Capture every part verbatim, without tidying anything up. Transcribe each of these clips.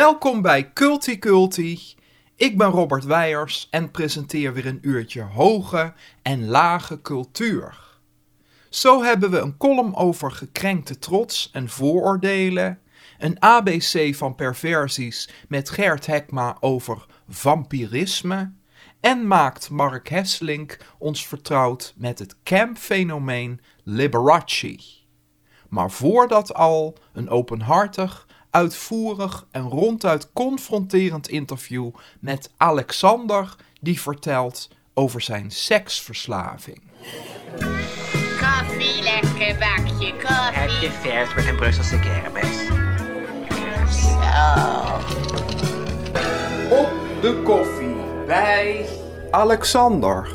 Welkom bij Culti Culti. Ik ben Robert Weijers en presenteer weer een uurtje hoge en lage cultuur. Zo hebben we een column over gekrenkte trots en vooroordelen, een A B C van perversies met Gert Hekma over vampirisme en maakt Mark Hesselink ons vertrouwd met het camp-fenomeen Liberace. Maar voordat al een openhartig, uitvoerig en ronduit confronterend interview met Alexander, die vertelt over zijn seksverslaving. Koffie, lekker bakje koffie. Heb je vers met een Brusselse kermis? Zo. Op de koffie bij Alexander.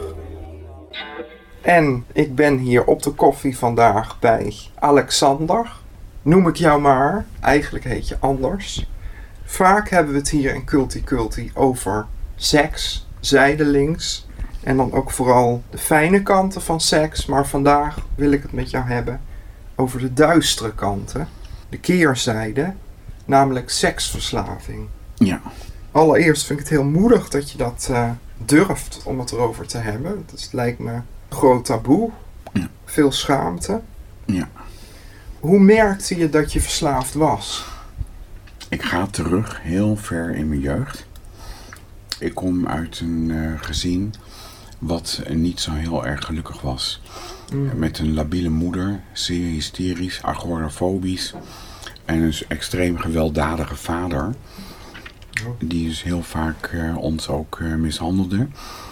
En ik ben hier op de koffie vandaag bij Alexander. Noem ik jou maar, eigenlijk heet je anders. Vaak hebben we het hier in Culti Culti over seks, zijdelings. En dan ook vooral de fijne kanten van seks. Maar vandaag wil ik het met jou hebben over de duistere kanten. De keerzijde, namelijk seksverslaving. Ja. Allereerst vind ik het heel moedig dat je dat uh, durft om het erover te hebben. Dus het lijkt me een groot taboe. Ja. Veel schaamte. Ja. Hoe merkte je dat je verslaafd was? Ik ga terug heel ver in mijn jeugd. Ik kom uit een uh, gezin wat uh, niet zo heel erg gelukkig was. Mm. Met een labiele moeder, zeer hysterisch, agorafobisch. En een extreem gewelddadige vader. Oh. Die dus heel vaak uh, ons ook uh, mishandelde.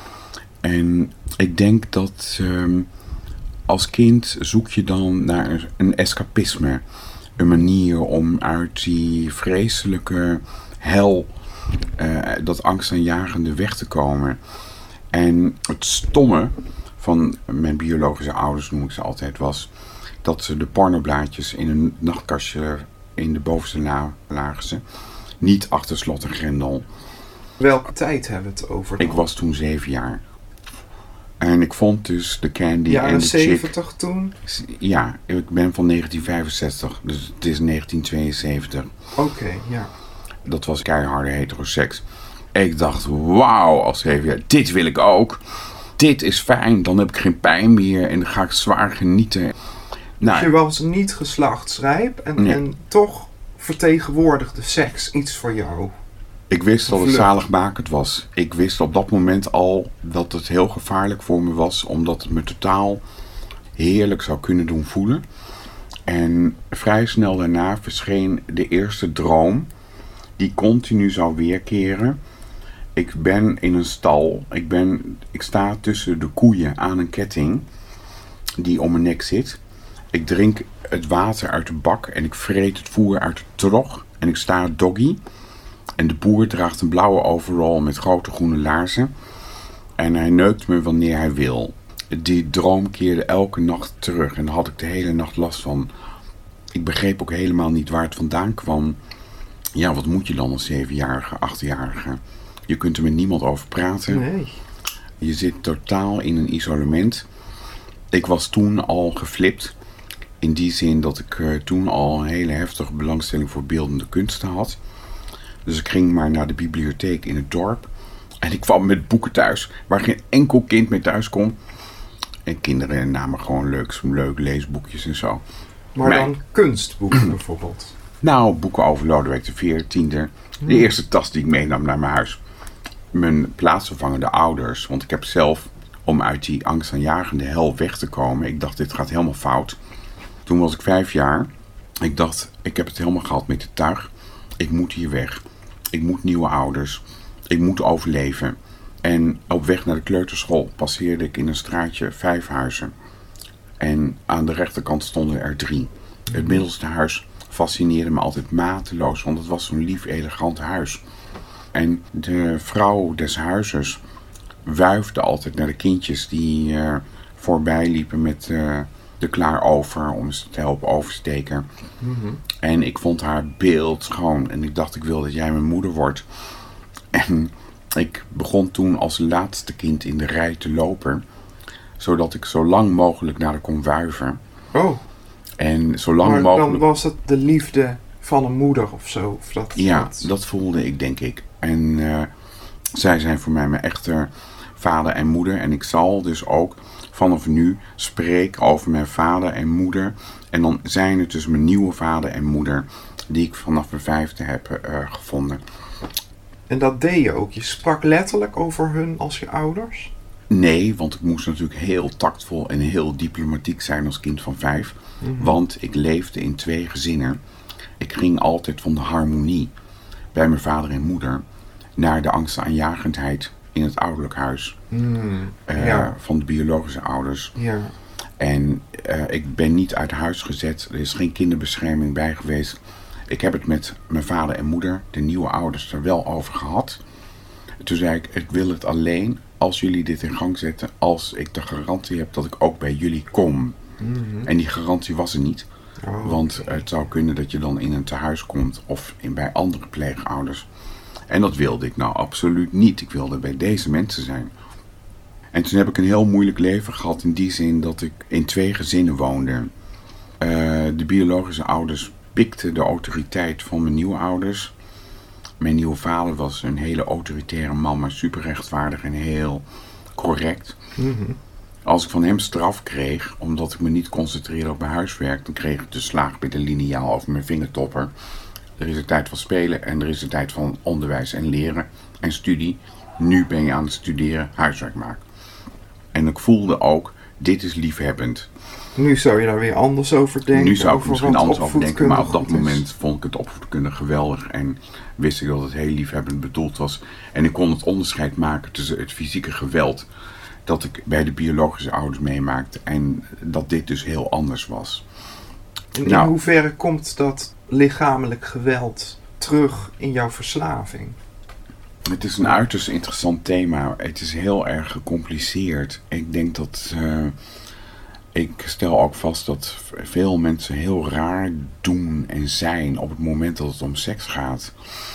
En ik denk dat uh, als kind zoek je dan naar een escapisme. Een manier om uit die vreselijke hel, uh, dat angstaanjagende weg te komen. En het stomme van mijn biologische ouders, noem ik ze altijd, was dat ze de pornoblaadjes in een nachtkastje in de bovenste la lagen ze. Niet achter slot en grendel. Welke tijd hebben we het over dan? Ik was toen zeven jaar. En ik vond dus de Candy jaren en de zeventig chick, toen? Ja, ik ben van negentien vijfenzestig, dus het is negentien tweeënzeventig. Oké, okay, ja. Dat was keiharde heteroseks. Ik dacht, wauw, als zeven jaar, dit wil ik ook. Dit is fijn, dan heb ik geen pijn meer en dan ga ik zwaar genieten. Nou, dus je was niet geslachtsrijp en, nee. en toch vertegenwoordigde seks iets voor jou? Ik wist dat het zaligmakend was. Ik wist op dat moment al dat het heel gevaarlijk voor me was, omdat het me totaal heerlijk zou kunnen doen voelen. En vrij snel daarna verscheen de eerste droom, die continu zou weerkeren. Ik ben in een stal. Ik, ben, ik sta tussen de koeien aan een ketting die om mijn nek zit. Ik drink het water uit de bak en ik vreet het voer uit de trog. En ik sta doggy. En de boer draagt een blauwe overall met grote groene laarzen. En hij neukt me wanneer hij wil. Die droom keerde elke nacht terug. En daar had ik de hele nacht last van. Ik begreep ook helemaal niet waar het vandaan kwam. Ja, wat moet je dan als zevenjarige, achtjarige? Je kunt er met niemand over praten. Nee. Je zit totaal in een isolement. Ik was toen al geflipt. In die zin dat ik uh, toen al een hele heftige belangstelling voor beeldende kunsten had. Dus ik ging maar naar de bibliotheek in het dorp. En ik kwam met boeken thuis waar geen enkel kind mee thuis kon. En kinderen namen gewoon leuk, leuk leesboekjes en zo. Maar Mijn... dan kunstboeken bijvoorbeeld? Nou, boeken over Lodewijk de veertiende. De eerste tas die ik meenam naar mijn huis. Mijn plaatsvervangende ouders. Want ik heb zelf, om uit die angstaanjagende hel weg te komen. Ik dacht, dit gaat helemaal fout. Toen was ik vijf jaar. Ik dacht, ik heb het helemaal gehad met het tuig. Ik moet hier weg. Ik moet nieuwe ouders. Ik moet overleven. En op weg naar de kleuterschool passeerde ik in een straatje vijf huizen. En aan de rechterkant stonden er drie. Het middelste huis fascineerde me altijd mateloos, want het was zo'n lief, elegant huis. En de vrouw des huizes wuifde altijd naar de kindjes die uh, voorbij liepen met uh, de klaarover om ze te helpen oversteken. Mm-hmm. En ik vond haar beeldschoon en ik dacht, ik wil dat jij mijn moeder wordt. En ik begon toen als laatste kind in de rij te lopen, zodat ik zo lang mogelijk naar haar kon wuiven. Oh. En zo lang maar mogelijk... dan was het de liefde van een moeder of zo. Of dat, Ja, dat... dat voelde ik, denk ik. En uh, zij zijn voor mij mijn echte vader en moeder. En ik zal dus ook vanaf nu spreken over mijn vader en moeder. En dan zijn het dus mijn nieuwe vader en moeder die ik vanaf mijn vijfde heb uh, gevonden. En dat deed je ook? Je sprak letterlijk over hun als je ouders? Nee, want ik moest natuurlijk heel tactvol en heel diplomatiek zijn als kind van vijf. Mm-hmm. Want ik leefde in twee gezinnen. Ik ging altijd van de harmonie bij mijn vader en moeder naar de angstaanjagendheid in het ouderlijk huis. Mm, uh, ja. Van de biologische ouders. Ja. En uh, ik ben niet uit huis gezet. Er is geen kinderbescherming bij geweest. Ik heb het met mijn vader en moeder, de nieuwe ouders, er wel over gehad. Toen zei ik, ik wil het alleen als jullie dit in gang zetten, als ik de garantie heb dat ik ook bij jullie kom. Mm-hmm. En die garantie was er niet. Oh, want okay. Het zou kunnen dat je dan in een tehuis komt of in, bij andere pleegouders. En dat wilde ik nou absoluut niet. Ik wilde bij deze mensen zijn. En toen heb ik een heel moeilijk leven gehad in die zin dat ik in twee gezinnen woonde. Uh, de biologische ouders pikten de autoriteit van mijn nieuwe ouders. Mijn nieuwe vader was een hele autoritaire man, maar super rechtvaardig en heel correct. Mm-hmm. Als ik van hem straf kreeg, omdat ik me niet concentreerde op mijn huiswerk, dan kreeg ik de slaag met een liniaal over mijn vingertopper. Er is een tijd van spelen en er is een tijd van onderwijs en leren en studie. Nu ben je aan het studeren, huiswerk maken. En ik voelde ook, dit is liefhebbend. Nu zou je daar weer anders over denken. Nu zou ik over misschien anders over denken, maar op dat is. moment vond ik het opvoedkunde geweldig en wist ik dat het heel liefhebbend bedoeld was. En ik kon het onderscheid maken tussen het fysieke geweld dat ik bij de biologische ouders meemaakte en dat dit dus heel anders was. In nou, hoeverre komt dat lichamelijk geweld terug in jouw verslaving? Het is een uiterst interessant thema. Het is heel erg gecompliceerd. Ik denk dat... Uh, ik stel ook vast dat veel mensen heel raar doen en zijn op het moment dat het om seks gaat.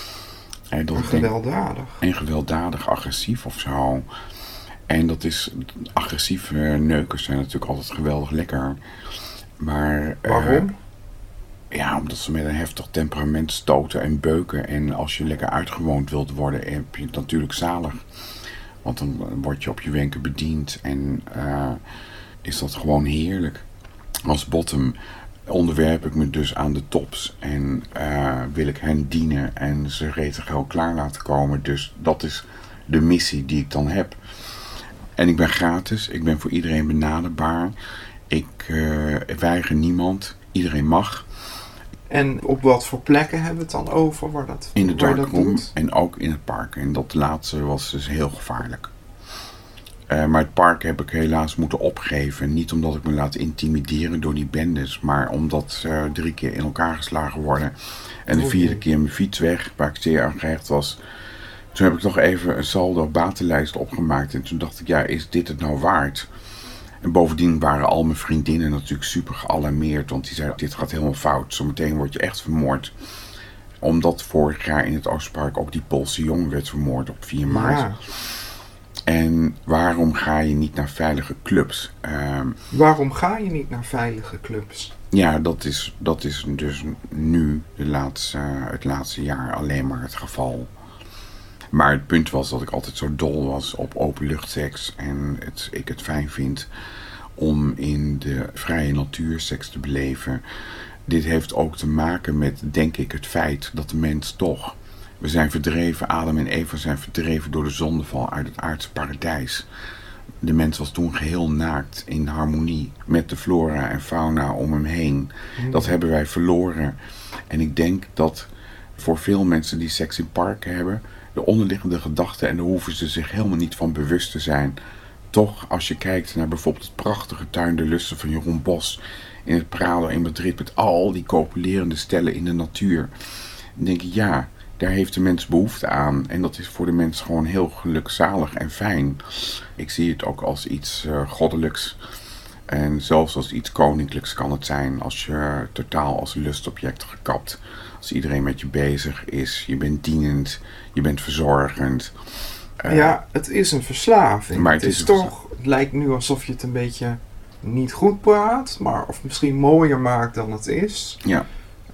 En, dat en gewelddadig. Denk, en gewelddadig, agressief of zo. En dat is... Agressieve neukers zijn natuurlijk altijd geweldig lekker. Maar... Waarom? Uh, Ja, omdat ze met een heftig temperament stoten en beuken. En als je lekker uitgewoond wilt worden, heb je het natuurlijk zalig. Want dan word je op je wenken bediend. En uh, is dat gewoon heerlijk. Als bottom onderwerp ik me dus aan de tops. En uh, wil ik hen dienen en ze redelijk heel klaar laten komen. Dus dat is de missie die ik dan heb. En ik ben gratis. Ik ben voor iedereen benaderbaar. Ik uh, weiger niemand. Iedereen mag. En op wat voor plekken hebben we het dan over? Waar dat, in de waar darkroom dat en ook in het park. En dat laatste was dus heel gevaarlijk. Uh, maar het park heb ik helaas moeten opgeven. Niet omdat ik me laat intimideren door die bendes. Maar omdat uh, drie keer in elkaar geslagen worden. En de vierde keer mijn fiets weg, waar ik zeer aan gehecht was. Toen heb ik nog even een saldo batenlijst opgemaakt. En toen dacht ik, ja, is dit het nou waard? En bovendien waren al mijn vriendinnen natuurlijk super gealarmeerd. Want die zeiden, dit gaat helemaal fout. Zometeen word je echt vermoord. Omdat vorig jaar in het Oostpark ook die Poolse jongen werd vermoord op vier maart. Ja. En waarom ga je niet naar veilige clubs? Uh, waarom ga je niet naar veilige clubs? Ja, dat is, dat is dus nu de laatste, uh, het laatste jaar alleen maar het geval. Maar het punt was dat ik altijd zo dol was op openluchtseks. En het, ik het fijn vind om in de vrije natuur seks te beleven. Dit heeft ook te maken met, denk ik, het feit dat de mens toch... We zijn verdreven, Adam en Eva zijn verdreven door de zondeval uit het aardse paradijs. De mens was toen geheel naakt in harmonie met de flora en fauna om hem heen. Mm. Dat hebben wij verloren. En ik denk dat voor veel mensen die seks in parken hebben... de onderliggende gedachten, en daar hoeven ze zich helemaal niet van bewust te zijn. Toch, als je kijkt naar bijvoorbeeld het prachtige Tuin de Lusten van Jeroen Bos... in het Prado in Madrid met al die copulerende stellen in de natuur... dan denk ik, ja... Daar heeft de mens behoefte aan. En dat is voor de mens gewoon heel gelukzalig en fijn. Ik zie het ook als iets uh, goddelijks. En zelfs als iets koninklijks kan het zijn. Als je totaal als lustobject gekapt. Als iedereen met je bezig is. Je bent dienend. Je bent verzorgend. Uh, ja, het is een verslaving. Maar het, het is, is toch... Het lijkt nu alsof je het een beetje niet goed praat. Maar of misschien mooier maakt dan het is. Ja.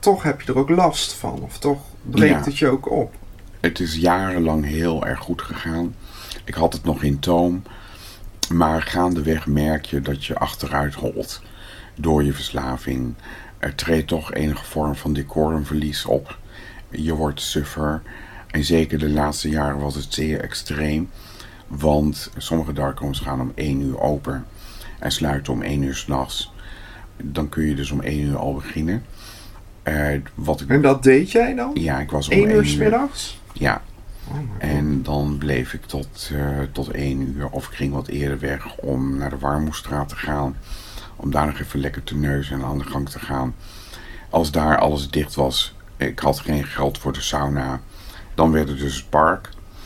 toch heb je er ook last van. Of toch breekt Ja. het je ook op. Het is jarenlang heel erg goed gegaan. Ik had het nog in toom. Maar gaandeweg merk je dat je achteruit holt door je verslaving. Er treedt toch enige vorm van decorumverlies op. Je wordt suffer. En zeker de laatste jaren was het zeer extreem. Want sommige darkrooms gaan om één uur open. En sluiten om één uur 's nachts. Dan kun je dus om één uur al beginnen. Uh, wat ik, En dat deed jij dan? ja, ik was om Eén één uur 's middags? Ja. Oh my God. En dan bleef ik tot, uh, tot één uur. Of ik ging wat eerder weg om naar de Warmoestraat te gaan. Om daar nog even lekker te neuzen en aan de gang te gaan. Als daar alles dicht was, ik had geen geld voor de sauna. Dan werd het dus het park.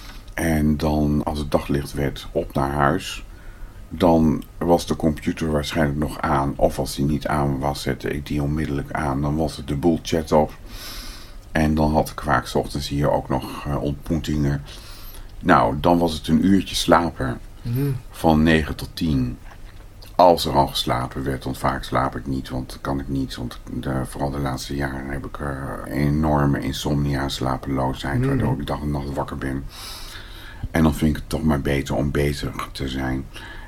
En dan, als het daglicht werd, op naar huis. Dan was de computer waarschijnlijk nog aan. Of als die niet aan was, zette ik die onmiddellijk aan. Dan was het de boel chat op. En dan had ik vaak 's ochtends hier ook nog uh, ontmoetingen. Nou, dan was het een uurtje slapen. Mm. Van negen tot tien. Als er al geslapen werd, want vaak slaap ik niet. Want dat kan ik niet. Want de, vooral de laatste jaren heb ik uh, enorme insomnia, slapeloosheid. Mm. Waardoor ik dag en nacht wakker ben. En dan vind ik het toch maar beter om bezig te zijn.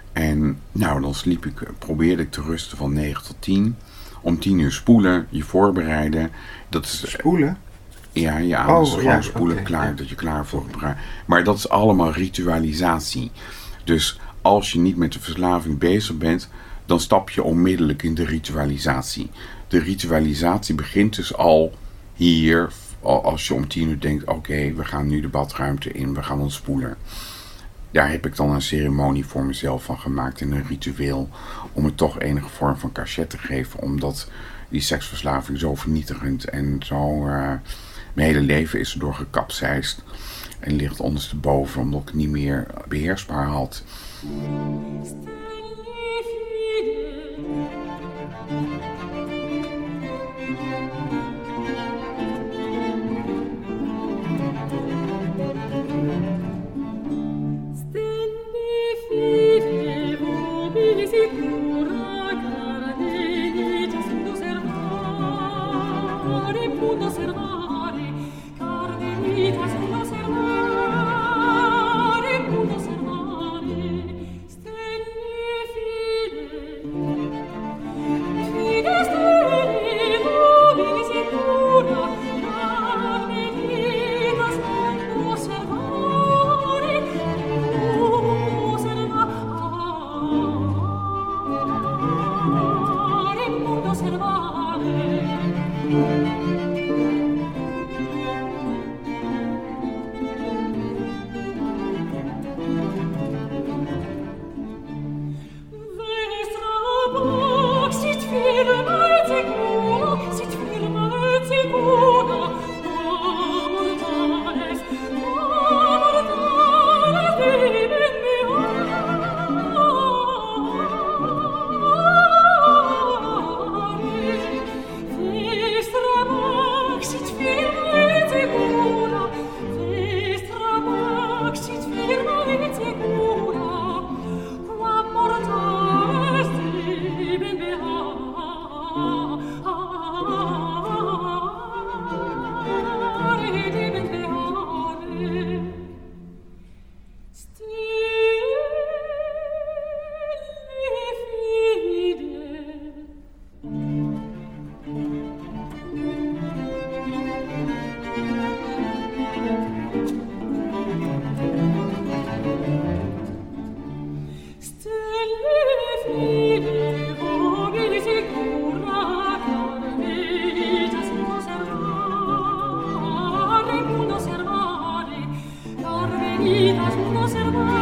En nou, dan sliep ik, probeerde ik te rusten van negen tot tien. Om tien uur spoelen, je voorbereiden. Dat is, Spoelen? ja, ja, Oh, dus gewoon ja, spoelen, oké, klaar, ja. dat je klaar voor gebruikt. Maar dat is allemaal ritualisatie. Dus als je niet met de verslaving bezig bent, dan stap je onmiddellijk in de ritualisatie. De ritualisatie begint dus al hier, als je om tien uur denkt, oké, okay, we gaan nu de badruimte in, we gaan ons spoelen. Daar heb ik dan een ceremonie voor mezelf van gemaakt en een ritueel om het toch enige vorm van cachet te geven, omdat die seksverslaving zo vernietigend en zo, uh, mijn hele leven is erdoor gekapseist en ligt ondersteboven omdat ik het niet meer beheersbaar had. Venitas uno servar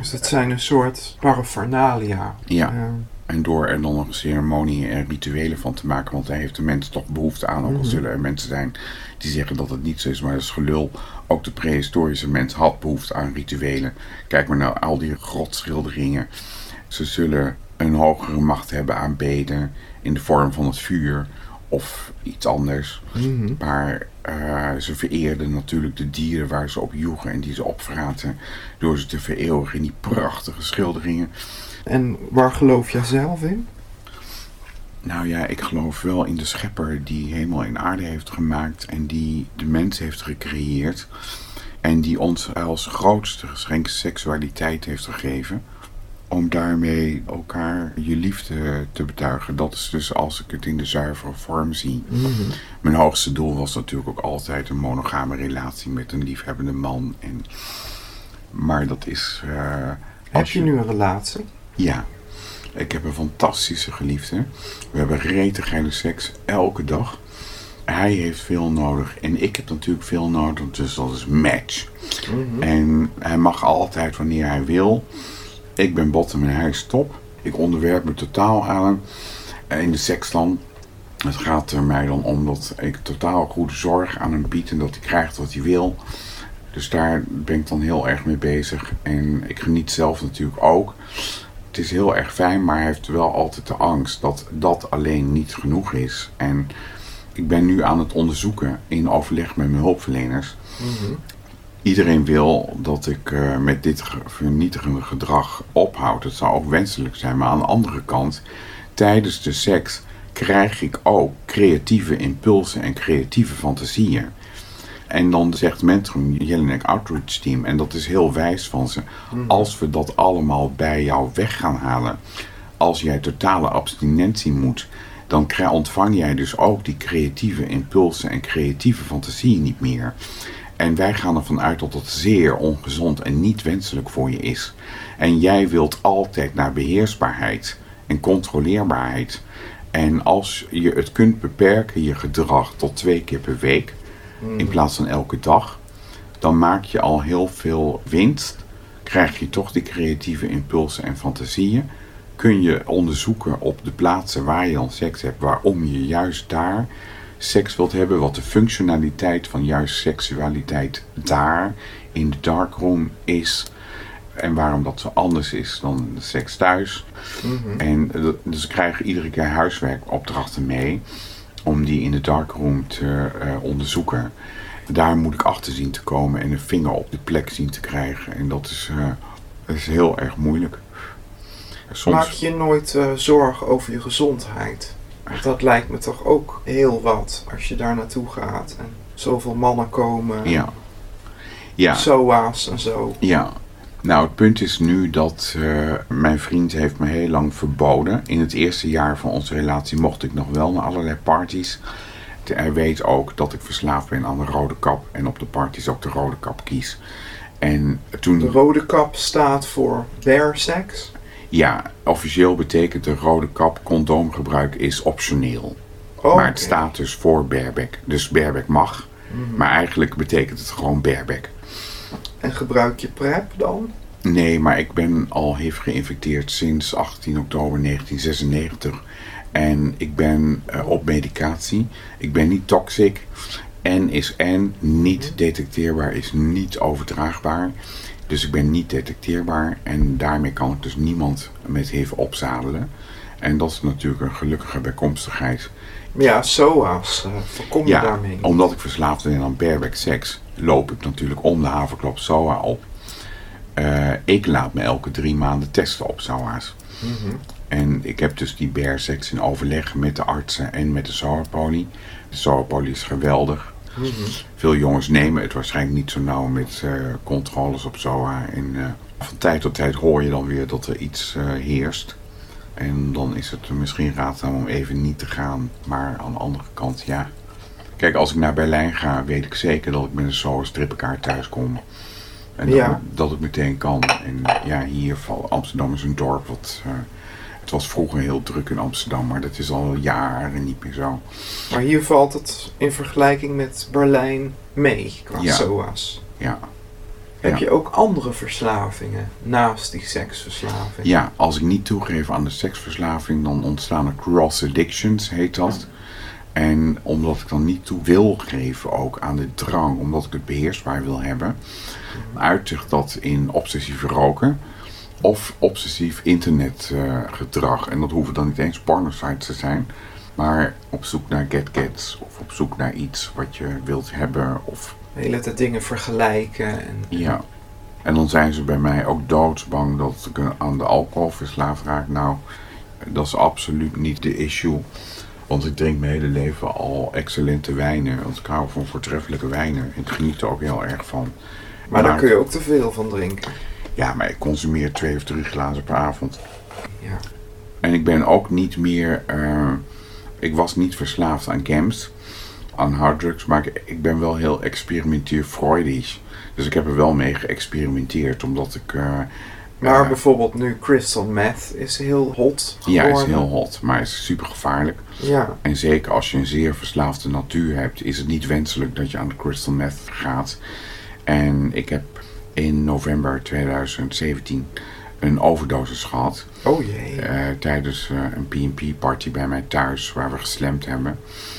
Dus het zijn een soort paraphernalia. Ja. Uh, En door er dan nog ceremonieën en rituelen van te maken, want daar heeft de mens toch behoefte aan. Ook al zullen er mensen zijn die zeggen dat het niet zo is, maar dat is gelul. Ook de prehistorische mens had behoefte aan rituelen. Kijk maar naar al die grotschilderingen. Ze zullen een hogere macht hebben aanbeden in de vorm van het vuur of iets anders. Mm-hmm. Maar uh, ze vereerden natuurlijk de dieren waar ze op joegen en die ze opvraten door ze te vereeuwigen in die prachtige schilderingen. En waar geloof jij zelf in? Nou ja, ik geloof wel in de schepper die hemel en aarde heeft gemaakt en die de mens heeft gecreëerd. En die ons als grootste geschenk seksualiteit heeft gegeven. Om daarmee elkaar je liefde te betuigen. Dat is dus als ik het in de zuivere vorm zie. Mm-hmm. Mijn hoogste doel was natuurlijk ook altijd een monogame relatie met een liefhebbende man. En, maar dat is... Uh, Heb je nu een relatie? Ja. Ik heb een fantastische geliefde. We hebben rete geile seks elke dag. Hij heeft veel nodig en ik heb natuurlijk veel nodig, dus dat is match. Mm-hmm. En hij mag altijd wanneer hij wil. Ik ben bottom en hij is top. Ik onderwerp me totaal aan hem in de seks dan. Het gaat er mij dan om dat ik totaal goede zorg aan hem bied en dat hij krijgt wat hij wil. Dus daar ben ik dan heel erg mee bezig. En ik geniet zelf natuurlijk ook. Het is heel erg fijn, maar hij heeft wel altijd de angst dat dat alleen niet genoeg is. En ik ben nu aan het onderzoeken in overleg met mijn hulpverleners. Mm-hmm. Iedereen wil dat ik uh, met dit vernietigende gedrag ophoud. Het zou ook wenselijk zijn, maar aan de andere kant, tijdens de seks krijg ik ook creatieve impulsen en creatieve fantasieën. En dan zegt Mentrum Jelinek Outreach Team, en dat is heel wijs van ze, mm. als we dat allemaal bij jou weg gaan halen, als jij totale abstinentie moet, dan krijg, ontvang jij dus ook die creatieve impulsen en creatieve fantasieën niet meer. En wij gaan ervan uit dat dat zeer ongezond en niet wenselijk voor je is. En jij wilt altijd naar beheersbaarheid en controleerbaarheid. En als je het kunt beperken, je gedrag tot twee keer per week, mm. in plaats van elke dag, dan maak je al heel veel winst. Krijg je toch die creatieve impulsen en fantasieën. Kun je onderzoeken op de plaatsen waar je dan seks hebt, waarom je juist daar seks wilt hebben, wat de functionaliteit van juist seksualiteit daar in de darkroom is en waarom dat zo anders is dan de seks thuis. Mm-hmm. En dus krijgen iedere keer huiswerkopdrachten mee om die in de darkroom te uh, onderzoeken. Daar moet ik achter zien te komen en een vinger op de plek zien te krijgen en dat is, uh, dat is heel erg moeilijk. Soms... Maak je nooit uh, zorgen over je gezondheid? Dat lijkt me toch ook heel wat als je daar naartoe gaat en zoveel mannen komen, ja. Ja. S O A's en zo. Ja, nou het punt is nu dat uh, mijn vriend heeft me heel lang verboden. In het eerste jaar van onze relatie mocht ik nog wel naar allerlei parties. Hij weet ook dat ik verslaafd ben aan de rode kap en op de parties ook de rode kap kies. En toen... De rode kap staat voor bare sex? Ja, officieel betekent de rode kap condoomgebruik is optioneel. Oh, maar het okay. staat dus voor bareback. Dus bareback mag. Mm-hmm. Maar eigenlijk betekent het gewoon bareback. En gebruik je PrEP dan? Nee, maar ik ben al H I V geïnfecteerd sinds achttien oktober negentien zesennegentig. En ik ben uh, op medicatie. Ik ben niet toxic. N is N, niet detecteerbaar, is niet overdraagbaar. Dus ik ben niet detecteerbaar en daarmee kan ik dus niemand met H I V opzadelen. En dat is natuurlijk een gelukkige bijkomstigheid. Ja, S O A's, uh, voorkom je ja, daarmee niet? Omdat ik verslaafd ben aan bareback seks, loop ik natuurlijk om de haverklap S O A op. Uh, ik laat me elke drie maanden testen op S O A's. Mm-hmm. En ik heb dus die bare seks in overleg met de artsen en met de S O A-poli. De S O A-poli is geweldig. Mm-hmm. Veel jongens nemen het waarschijnlijk niet zo nauw met uh, controles op S O A. En uh, van tijd tot tijd hoor je dan weer dat er iets uh, heerst. En dan is het misschien raadzaam om even niet te gaan. Maar aan de andere kant, ja. Kijk, als ik naar Berlijn ga, weet ik zeker dat ik met een S O A-strippenkaart thuis kom. En dat, ja. dat ik meteen kan. En ja, hier, Amsterdam is een dorp wat... Uh, Het was vroeger heel druk in Amsterdam, maar dat is al jaren niet meer zo. Maar hier valt het in vergelijking met Berlijn mee, qua ja. S O A's. Ja. Heb Ja. je ook andere verslavingen naast die seksverslaving? Ja, als ik niet toegeef aan de seksverslaving, dan ontstaan er cross addictions, heet dat. En omdat ik dan niet toe wil geven ook aan de drang, omdat ik het beheersbaar wil hebben, uit zich dat in obsessief roken of obsessief internetgedrag. en dat hoeven dan niet eens pornosites te zijn, maar op zoek naar get-gets of op zoek naar iets wat je wilt hebben. Of, De hele tijd dingen vergelijken. En, ja. En dan zijn ze bij mij ook doodsbang dat ik aan de alcohol verslaafd raak. Nou, dat is absoluut niet de issue. Want ik drink mijn hele leven al excellente wijnen. Want ik hou van voortreffelijke wijnen. Ik geniet er ook heel erg van. Maar daar kun je ook te veel van drinken. Ja, maar ik consumeer twee of drie glazen per avond. Ja. En ik ben ook niet meer... Uh, ik was niet verslaafd aan gams, aan harddrugs. Maar ik, ik ben wel heel experimenteer-freudisch. Dus ik heb er wel mee geëxperimenteerd. Omdat ik... Uh, Maar uh, bijvoorbeeld nu crystal meth is heel hot geworden. Ja, is heel hot. Maar is super gevaarlijk. Ja. En zeker als je een zeer verslaafde natuur hebt, is het niet wenselijk dat je aan de crystal meth gaat. En ik heb in november tweeduizend zeventien een overdosis gehad. Oh jee. Uh, tijdens uh, een P en P party bij mij thuis, waar we geslamd hebben.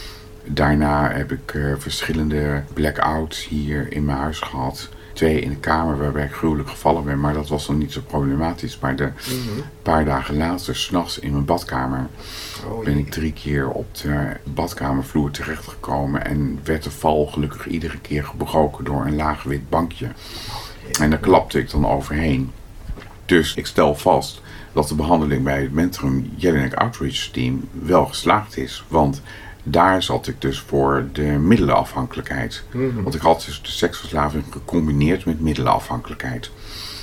Daarna heb ik uh, verschillende blackouts hier in mijn huis gehad. Twee in de kamer waarbij ik gruwelijk gevallen ben, maar dat was dan niet zo problematisch. Maar de Mm-hmm. paar dagen later, 's nachts in mijn badkamer, Oh, ben jee. ik drie keer op de badkamervloer terechtgekomen en werd de val gelukkig iedere keer gebroken door een laag wit bankje. En daar klapte ik dan overheen. Dus ik stel vast dat de behandeling bij het Mentrum Jelinek Outreach Team wel geslaagd is. Want daar zat ik dus voor de middelenafhankelijkheid. Mhm. Want ik had dus de seksverslaving gecombineerd met middelenafhankelijkheid.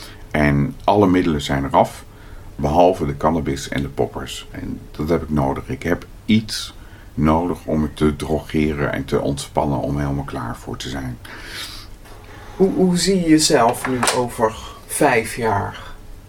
En alle middelen zijn eraf, behalve de cannabis en de poppers. En dat heb ik nodig. Ik heb iets nodig om me te drogeren en te ontspannen om helemaal klaar voor te zijn. Hoe, hoe zie je jezelf nu over vijf jaar?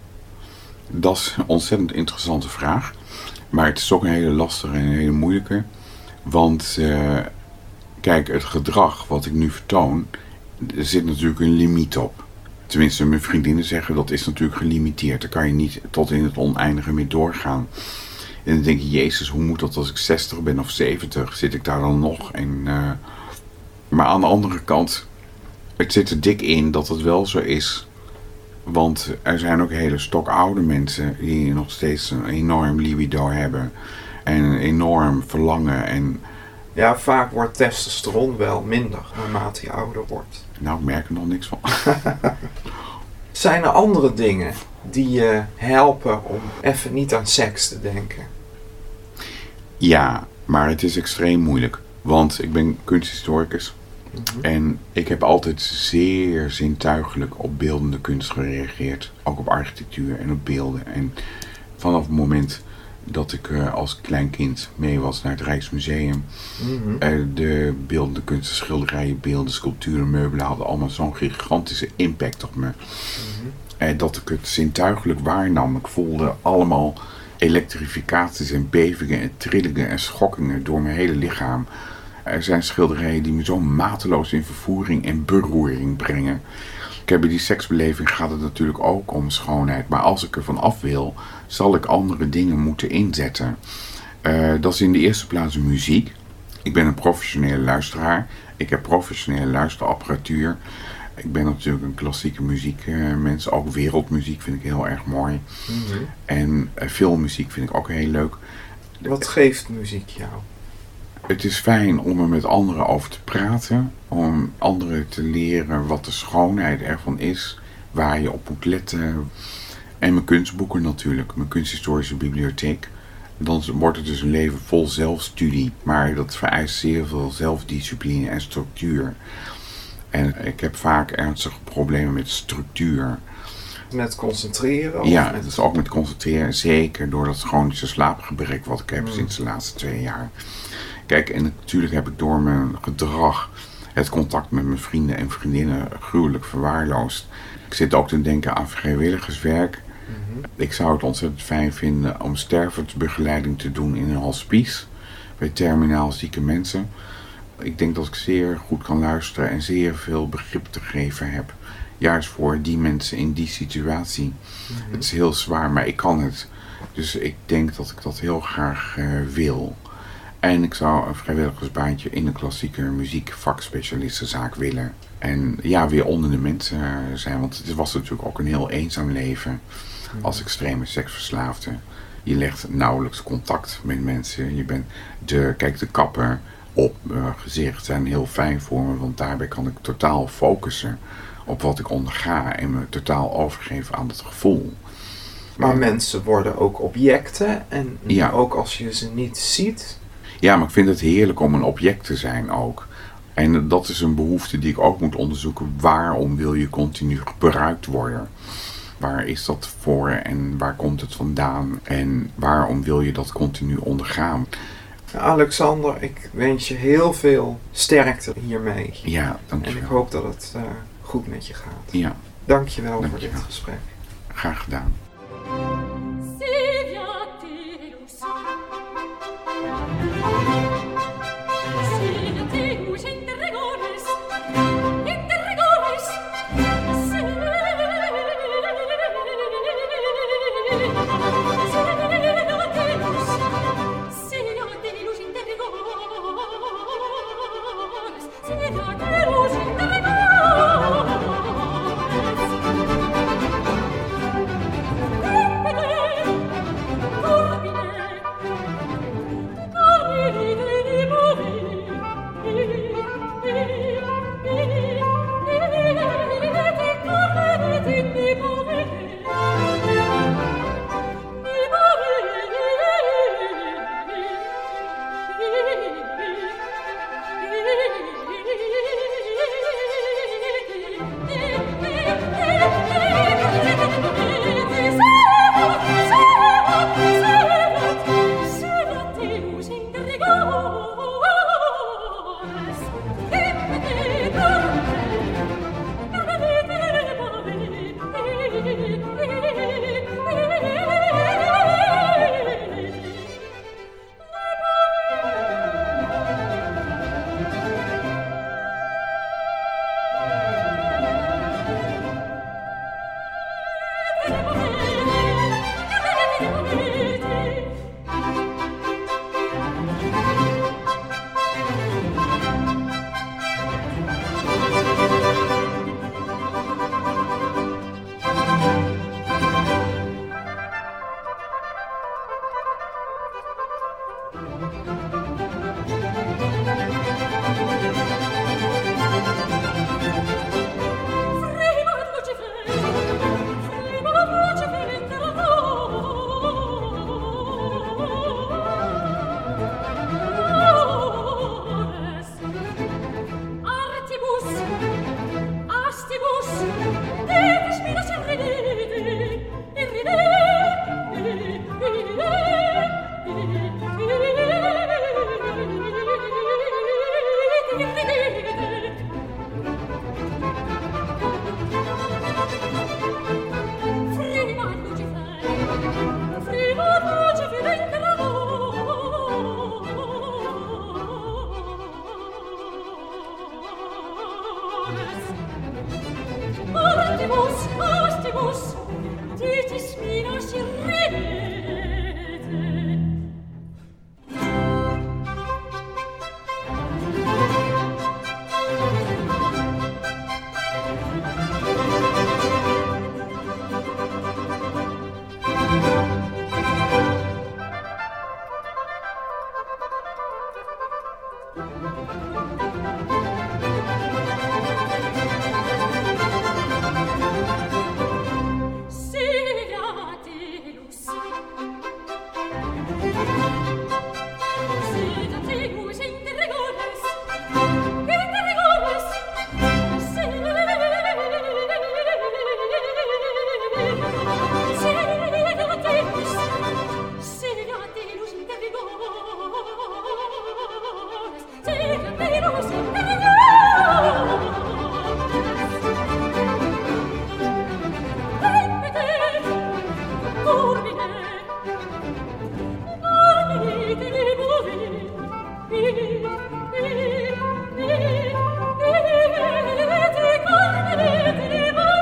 Dat is een ontzettend interessante vraag. Maar het is ook een hele lastige en een hele moeilijke. Want uh, kijk, het gedrag wat ik nu vertoon, er zit natuurlijk een limiet op. Tenminste, mijn vriendinnen zeggen dat is natuurlijk gelimiteerd. Daar kan je niet tot in het oneindige mee doorgaan. En dan denk je, Jezus, hoe moet dat als ik zestig ben of zeventig? Zit ik daar dan nog? En, uh, maar aan de andere kant, het zit er dik in dat het wel zo is. Want er zijn ook hele stokoude mensen die nog steeds een enorm libido hebben. En een enorm verlangen. En Ja, vaak wordt testosteron wel minder naarmate je ouder wordt. nou, ik merk er nog niks van. Zijn er andere dingen die je helpen om even niet aan seks te denken? Ja, maar het is extreem moeilijk. Want ik ben kunsthistoricus. Mhm. En ik heb altijd zeer zintuigelijk op beeldende kunst gereageerd. Ook op architectuur en op beelden. En vanaf het moment dat ik uh, als klein kind mee was naar het Rijksmuseum. Mhm. Uh, de beeldende kunsten, schilderijen, beelden, sculpturen, meubelen hadden allemaal zo'n gigantische impact op me. Mhm. Uh, dat ik het zintuigelijk waarnam. Ik voelde allemaal elektrificaties en bevingen en trillingen en schokkingen door mijn hele lichaam. Er zijn schilderijen die me zo mateloos in vervoering en beroering brengen. Kijk, bij die seksbeleving gaat het natuurlijk ook om schoonheid. Maar als ik ervan af wil, zal ik andere dingen moeten inzetten. Uh, dat is in de eerste plaats muziek. Ik ben een professionele luisteraar. Ik heb professionele luisterapparatuur. Ik ben natuurlijk een klassieke muziekmens. Uh, ook wereldmuziek vind ik heel erg mooi. Mhm. En uh, filmmuziek vind ik ook heel leuk. Wat geeft muziek jou? Het is fijn om er met anderen over te praten. Om anderen te leren wat de schoonheid ervan is. Waar je op moet letten. En mijn kunstboeken natuurlijk. Mijn kunsthistorische bibliotheek. Dan wordt het dus een leven vol zelfstudie. Maar dat vereist zeer veel zelfdiscipline en structuur. En ik heb vaak ernstige problemen met structuur. Met concentreren? Of Ja, met... dat is ook met concentreren. Zeker door dat chronische slaapgebrek wat ik heb Mm. sinds de laatste twee jaar. Kijk, en natuurlijk heb ik door mijn gedrag het contact met mijn vrienden en vriendinnen gruwelijk verwaarloosd. Ik zit ook te denken aan vrijwilligerswerk. Mhm. Ik zou het ontzettend fijn vinden om stervensbegeleiding te doen in een hospice. Bij terminaal zieke mensen. Ik denk dat ik zeer goed kan luisteren en zeer veel begrip te geven heb. juist voor die mensen in die situatie. Mhm. Het is heel zwaar, maar ik kan het. Dus ik denk dat ik dat heel graag uh, wil. En ik zou een vrijwilligersbaantje in een klassieke muziekvakspecialistenzaak willen. En ja, weer onder de mensen zijn. Want het was natuurlijk ook een heel eenzaam leven als extreme seksverslaafde. Je legt nauwelijks contact met mensen. Je bent de, kijk, de kappen op uh, gezicht zijn heel fijn voor me. Want daarbij kan ik totaal focussen op wat ik onderga. En me totaal overgeven aan het gevoel. Maar mensen worden ook objecten. En Ja. ook als je ze niet ziet. Ja, maar ik vind het heerlijk om een object te zijn ook. En dat is een behoefte die ik ook moet onderzoeken. Waarom wil je continu gebruikt worden? Waar is dat voor en waar komt het vandaan? En waarom wil je dat continu ondergaan? Alexander, ik wens je heel veel sterkte hiermee. Ja, En dankjewel. ik hoop dat het uh, goed met je gaat. Ja, Dank je wel voor Dankjewel. dit gesprek. graag gedaan. Thank you.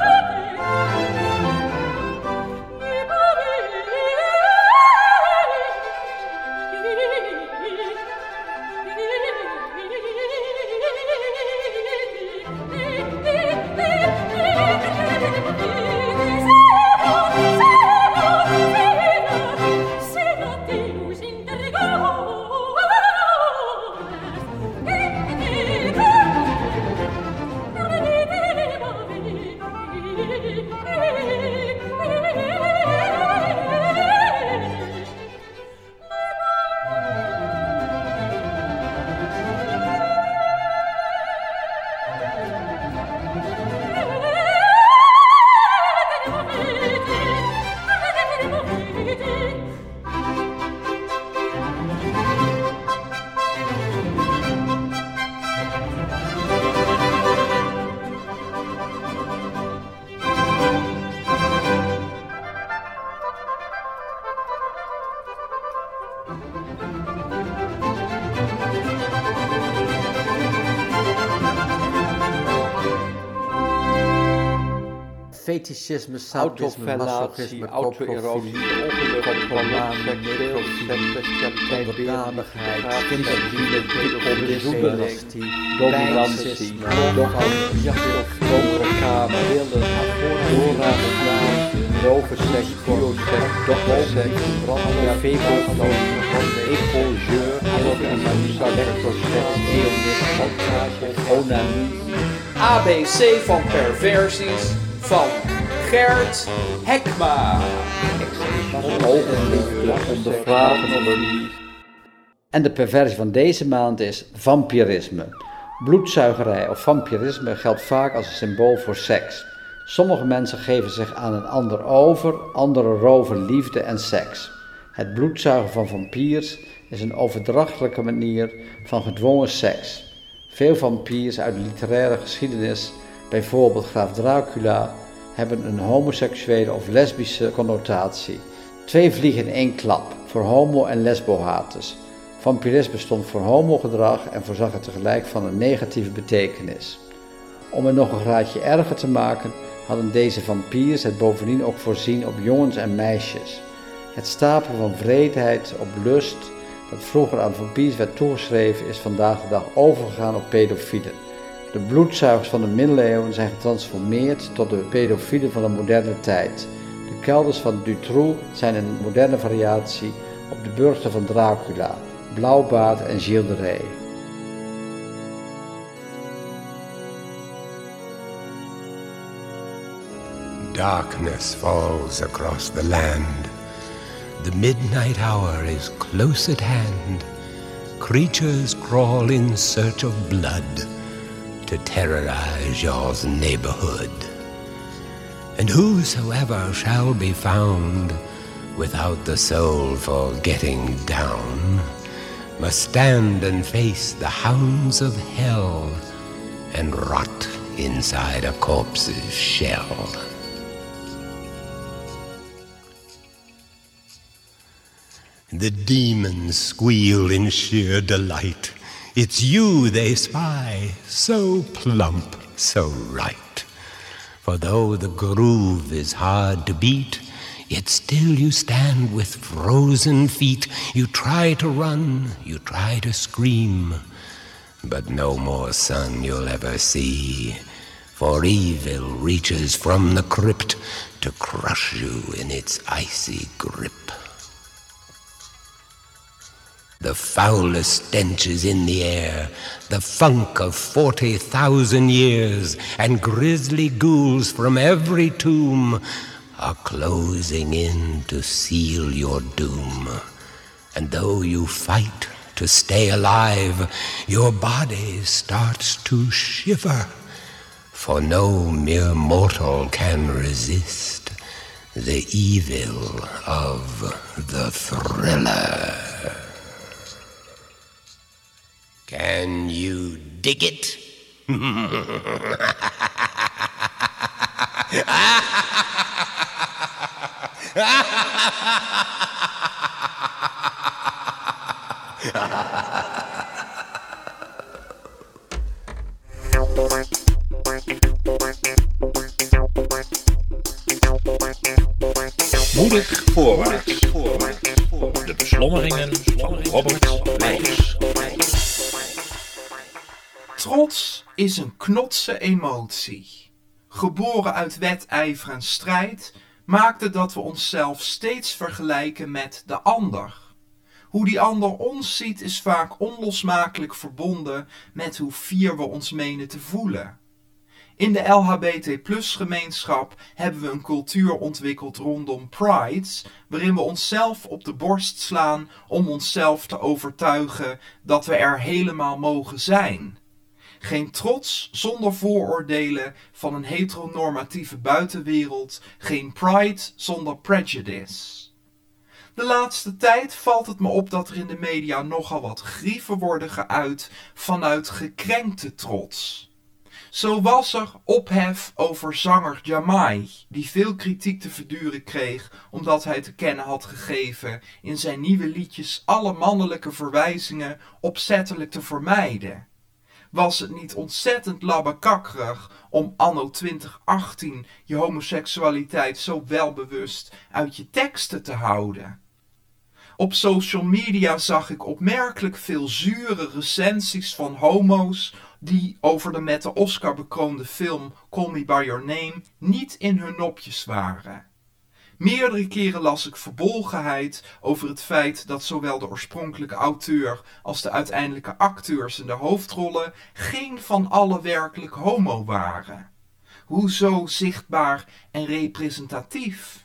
Fetischisme, sadisme, masochisme, auto-erosie, onderdanigheid, kinderliefde, pedofilie, dominantie, donkerkamer, doorraden, rovenseks, bioseks, dokterseks, vegofobie, epongeur, electroseks, eonisme, onanie. A B C van perversies van Gert Hekma. En de perversie van deze maand is vampirisme. Bloedzuigerij of vampirisme geldt vaak als een symbool voor seks. Sommige mensen geven zich aan een ander over, anderen roven liefde en seks. Het bloedzuigen van vampiers is een overdrachtelijke manier van gedwongen seks. Veel vampiers uit de literaire geschiedenis, bijvoorbeeld graaf Dracula, hebben een homoseksuele of lesbische connotatie. Twee vliegen in één klap, voor homo- en lesbohaters. Vampirisme stond voor homogedrag en voorzag er tegelijk van een negatieve betekenis. Om het nog een graadje erger te maken, hadden deze vampiers het bovendien ook voorzien op jongens en meisjes. Het stapelen van wreedheid op lust, dat vroeger aan vampiers werd toegeschreven, is vandaag de dag overgegaan op pedofielen. De bloedzuigers van de middeleeuwen zijn getransformeerd tot de pedofielen van de moderne tijd. De kelders van Dutroux zijn een moderne variatie op de burchten van Dracula, Blauwbaard en Gilles de Rais. Darkness falls across the land. The midnight hour is close at hand. Creatures crawl in search of blood to terrorize your neighborhood. And whosoever shall be found without the soul for getting down must stand and face the hounds of hell and rot inside a corpse's shell. The demons squeal in sheer delight. It's you they spy, so plump, so right. For though the groove is hard to beat, yet still you stand with frozen feet. You try to run, you try to scream, but no more sun you'll ever see. For evil reaches from the crypt to crush you in its icy grip. The foulest stench is in the air, the funk of forty thousand years, and grisly ghouls from every tomb are closing in to seal your doom. And though you fight to stay alive, your body starts to shiver, for no mere mortal can resist the evil of the thriller. Can you dig it? Moedig voorwaarts. De beslommeringen van Robert Wijers. Trots is een knotse emotie. Geboren uit wedijver en strijd, maakt het dat we onszelf steeds vergelijken met de ander. Hoe die ander ons ziet is vaak onlosmakelijk verbonden met hoe fier we ons menen te voelen. In de L H B T plus gemeenschap hebben we een cultuur ontwikkeld rondom prides, waarin we onszelf op de borst slaan om onszelf te overtuigen dat we er helemaal mogen zijn. Geen trots zonder vooroordelen van een heteronormatieve buitenwereld, geen pride zonder prejudice. De laatste tijd valt het me op dat er in de media nogal wat grieven worden geuit vanuit gekrenkte trots. Zo was er ophef over zanger Jamai, die veel kritiek te verduren kreeg omdat hij te kennen had gegeven in zijn nieuwe liedjes alle mannelijke verwijzingen opzettelijk te vermijden. Was het niet ontzettend labbekakkerig om anno twintig achttien je homoseksualiteit zo welbewust uit je teksten te houden? Op social media zag ik opmerkelijk veel zure recensies van homo's die over de met de Oscar bekroonde film Call Me By Your Name niet in hun nopjes waren. Meerdere keren las ik verbolgenheid over het feit dat zowel de oorspronkelijke auteur als de uiteindelijke acteurs in de hoofdrollen geen van allen werkelijk homo waren. Hoezo zichtbaar en representatief?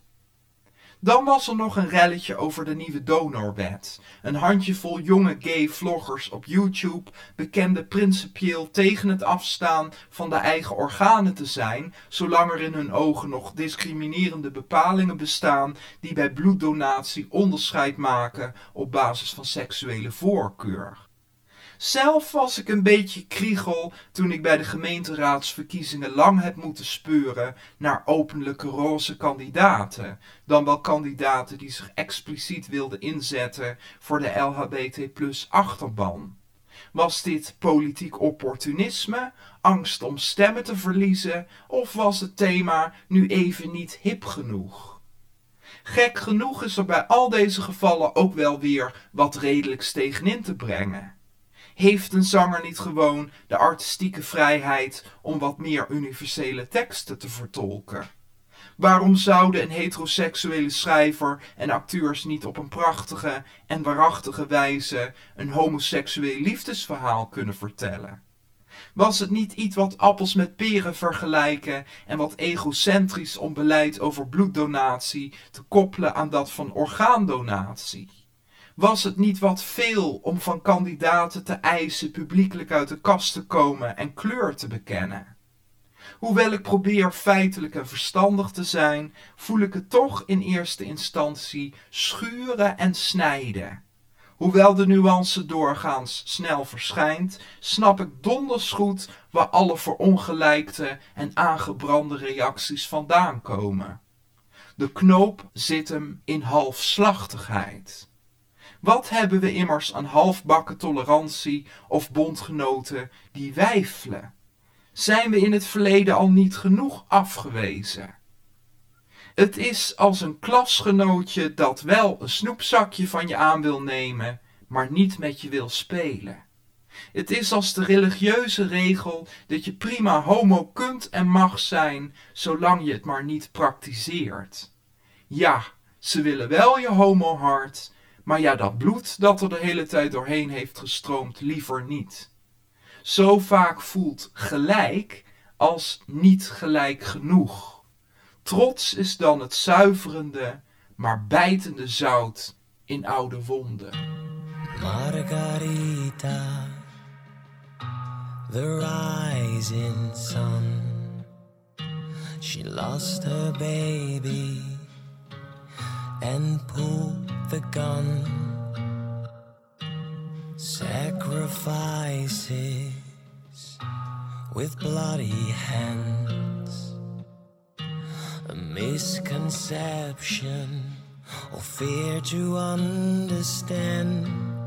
Dan was er nog een relletje over de nieuwe donorwet. Een handjevol jonge gay vloggers op YouTube bekenden principieel tegen het afstaan van de eigen organen te zijn, zolang er in hun ogen nog discriminerende bepalingen bestaan die bij bloeddonatie onderscheid maken op basis van seksuele voorkeur. Zelf was ik een beetje kriegel toen ik bij de gemeenteraadsverkiezingen lang heb moeten speuren naar openlijke roze kandidaten, dan wel kandidaten die zich expliciet wilden inzetten voor de L H B T plus achterban. Was dit politiek opportunisme, angst om stemmen te verliezen, of was het thema nu even niet hip genoeg? Gek genoeg is er bij al deze gevallen ook wel weer wat redelijks tegenin te brengen. Heeft een zanger niet gewoon de artistieke vrijheid om wat meer universele teksten te vertolken? Waarom zouden een heteroseksuele schrijver en acteurs niet op een prachtige en waarachtige wijze een homoseksueel liefdesverhaal kunnen vertellen? Was het niet iets wat appels met peren vergelijken en wat egocentrisch om beleid over bloeddonatie te koppelen aan dat van orgaandonatie? Was het niet wat veel om van kandidaten te eisen publiekelijk uit de kast te komen en kleur te bekennen? Hoewel ik probeer feitelijk en verstandig te zijn, voel ik het toch in eerste instantie schuren en snijden. Hoewel de nuance doorgaans snel verschijnt, snap ik donders goed waar alle verongelijkte en aangebrande reacties vandaan komen. De knoop zit hem in halfslachtigheid. Wat hebben we immers aan halfbakken tolerantie of bondgenoten die weifelen? Zijn we in het verleden al niet genoeg afgewezen? Het is als een klasgenootje dat wel een snoepzakje van je aan wil nemen, maar niet met je wil spelen. Het is als de religieuze regel dat je prima homo kunt en mag zijn, zolang je het maar niet praktiseert. Ja, ze willen wel je homohart, maar ja, dat bloed dat er de hele tijd doorheen heeft gestroomd, liever niet. Zo vaak voelt gelijk als niet gelijk genoeg. Trots is dan het zuiverende, maar bijtende zout in oude wonden. Margarita, the rising sun. She lost her baby and pulled the gun. Sacrifices with bloody hands. A misconception or fear to understand.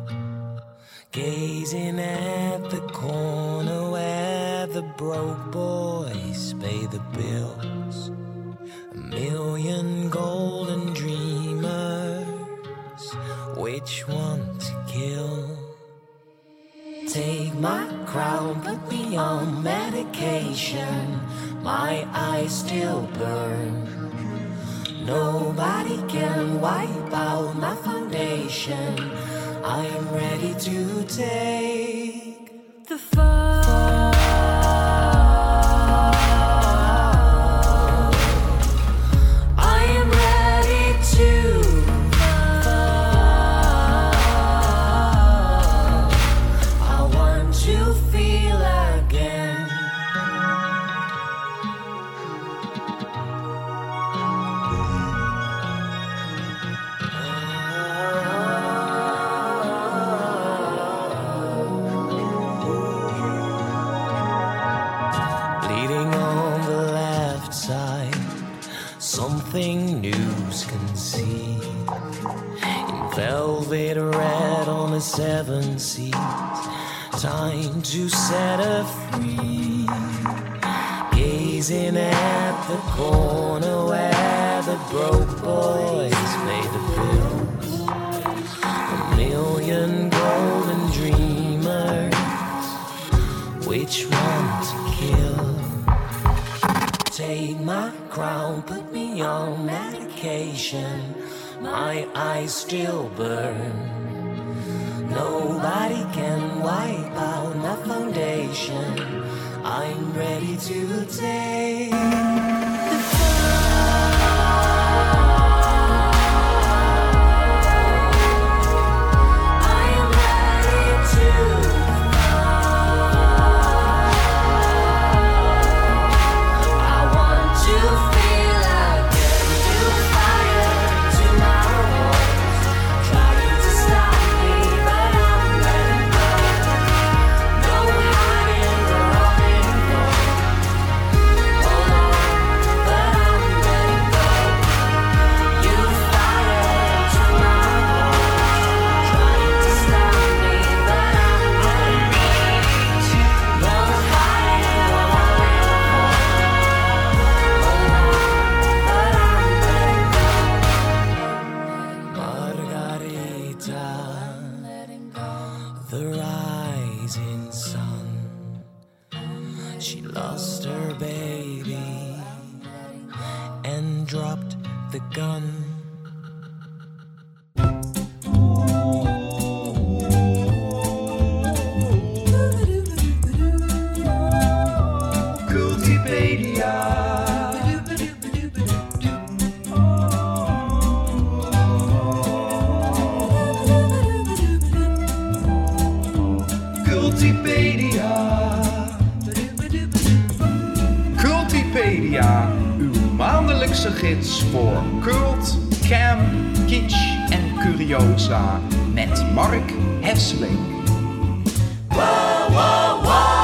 Gazing at the corner where the broke boys pay the bills. A million golden dreamers, which one to kill? Take my crown, put me on medication. My eyes still burn. Nobody can wipe out my foundation. I am ready to take the fall. I am ready to fall. I want to feel again. Something new's conceived in velvet red on the seven seas. Time to set her free. Gazing at the corner where the broke boys pay the bills. A million golden dreamers. Which one to kill? Take my crown, put me on medication. My eyes still burn. Nobody can wipe out my foundation. I'm ready to take the fall. I am ready to to feel again, to fire, to my voice, trying to stop me, but I'm letting go. No hiding or running for. Hold on, but I'm letting go. You fire to my voice, trying to stop me, but I'm letting go. No hiding or running the rising sun. She lost her baby and dropped the gun. Cultipedia, uw maandelijkse gids voor cult, cam, kitsch en curiosa met Mark Hesseling. Wow, wow,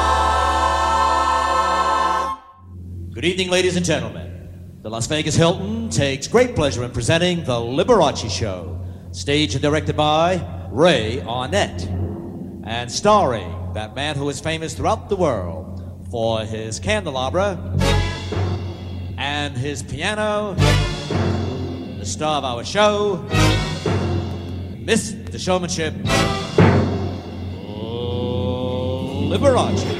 wow. Good evening, ladies and gentlemen. The Las Vegas Hilton takes great pleasure in presenting the Liberace Show, staged and directed by Ray Arnett, and starring that man who is famous throughout the world for his candelabra and his piano, the star of our show, Mister Showmanship, Liberace.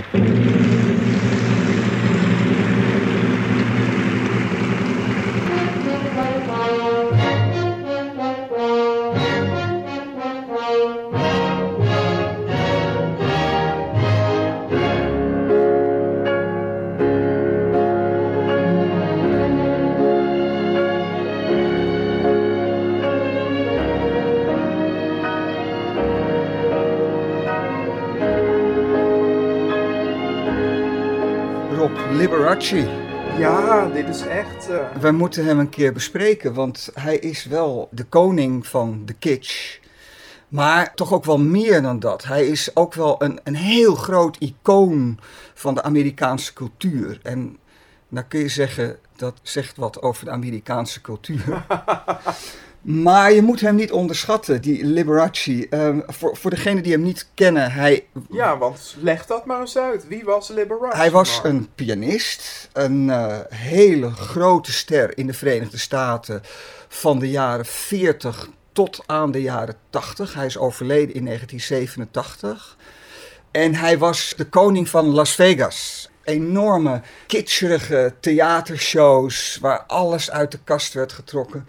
Liberace. Ja, dit is echt... Uh... We moeten hem een keer bespreken, want hij is wel de koning van de kitsch. Maar toch ook wel meer dan dat. Hij is ook wel een, een heel groot icoon van de Amerikaanse cultuur. En dan kun je zeggen, dat zegt wat over de Amerikaanse cultuur. Maar je moet hem niet onderschatten, die Liberace. Um, voor, voor degenen die hem niet kennen, hij... Ja, want leg dat maar eens uit. Wie was Liberace? Hij was een pianist, een uh, hele grote ster in de Verenigde Staten van de jaren veertig tot aan de jaren tachtig. Hij is overleden in negentien zevenentachtig. En hij was de koning van Las Vegas. Enorme, kitscherige theatershows waar alles uit de kast werd getrokken.